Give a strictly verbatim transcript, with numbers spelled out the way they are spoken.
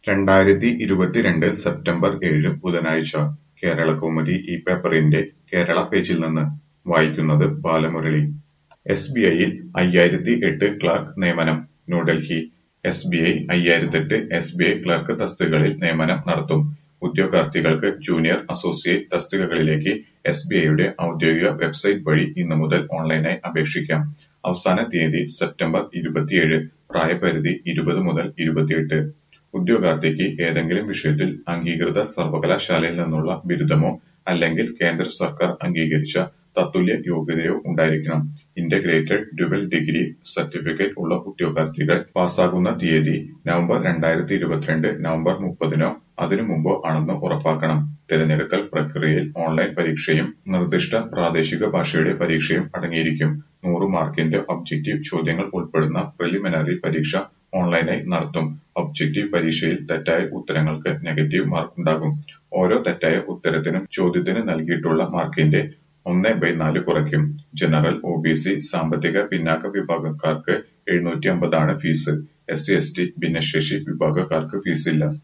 രണ്ടായിരത്തി ഇരുപത്തിരണ്ട് സെപ്റ്റംബർ ഏഴ് ബുധനാഴ്ച കേരളകൗമുദി ഈ പേപ്പറിന്റെ കേരള പേജിൽ നിന്ന് വായിക്കുന്നത് ബാലമുരളി. എസ് ബി ഐയിൽ അയ്യായിരത്തി എട്ട് ക്ലർക്ക് നിയമനം. ന്യൂഡൽഹി എസ് ബി ഐ അയ്യായിരത്തെട്ട് എസ് ബി ഐ ക്ലർക്ക് തസ്തികകളിൽ നിയമനം നടത്തും. ഉദ്യോഗാർത്ഥികൾക്ക് ജൂനിയർ അസോസിയേറ്റ് തസ്തികകളിലേക്ക് എസ് ബി ഐയുടെ ഔദ്യോഗിക വെബ്സൈറ്റ് വഴി ഇന്നു മുതൽ ഓൺലൈനായി അപേക്ഷിക്കാം. അവസാന തീയതി സെപ്റ്റംബർ ഇരുപത്തിയേഴ്. പ്രായപരിധി ഇരുപത് മുതൽ ഇരുപത്തിയെട്ട്. ഉദ്യോഗാർത്ഥിക്ക് ഏതെങ്കിലും വിഷയത്തിൽ അംഗീകൃത സർവകലാശാലയിൽ നിന്നുള്ള ബിരുദമോ അല്ലെങ്കിൽ കേന്ദ്ര സർക്കാർ അംഗീകരിച്ച തത്തുല്യ യോഗ്യതയോ ഉണ്ടായിരിക്കണം. ഇന്റഗ്രേറ്റഡ് ഡ്യുവൽ ഡിഗ്രി സർട്ടിഫിക്കറ്റ് ഉള്ള ഉദ്യോഗാർത്ഥികൾ പാസ്സാകുന്ന തീയതി നവംബർ രണ്ടായിരത്തി ഇരുപത്തിരണ്ട് നവംബർ മുപ്പതിനോ അതിനു മുമ്പോ ആണെന്ന് ഉറപ്പാക്കണം. തിരഞ്ഞെടുക്കൽ പ്രക്രിയയിൽ ഓൺലൈൻ പരീക്ഷയും നിർദ്ദിഷ്ട പ്രാദേശിക ഭാഷയുടെ പരീക്ഷയും അടങ്ങിയിരിക്കും. നൂറ് മാർക്കിന്റെ ഒബ്ജക്റ്റീവ് ചോദ്യങ്ങൾ ഉൾപ്പെടുന്ന പ്രിലിമിനറി പരീക്ഷ ഓൺലൈനായി നടത്തും. ഒബ്ജക്റ്റീവ് പരീക്ഷയിൽ തെറ്റായ ഉത്തരങ്ങൾക്ക് നെഗറ്റീവ് മാർക്കുണ്ടാകും. ഓരോ തെറ്റായ ഉത്തരത്തിനും ചോദ്യത്തിന് നൽകിയിട്ടുള്ള മാർക്കിന്റെ ഒന്ന് ബൈ നാല് കുറയ്ക്കും. ജനറൽ, ഒ ബി സി, സാമ്പത്തിക പിന്നാക്ക വിഭാഗക്കാർക്ക് എഴുന്നൂറ്റി അമ്പതാണ് fees. S C S T ഭിന്നശേഷി വിഭാഗക്കാർക്ക് ഫീസില്ല.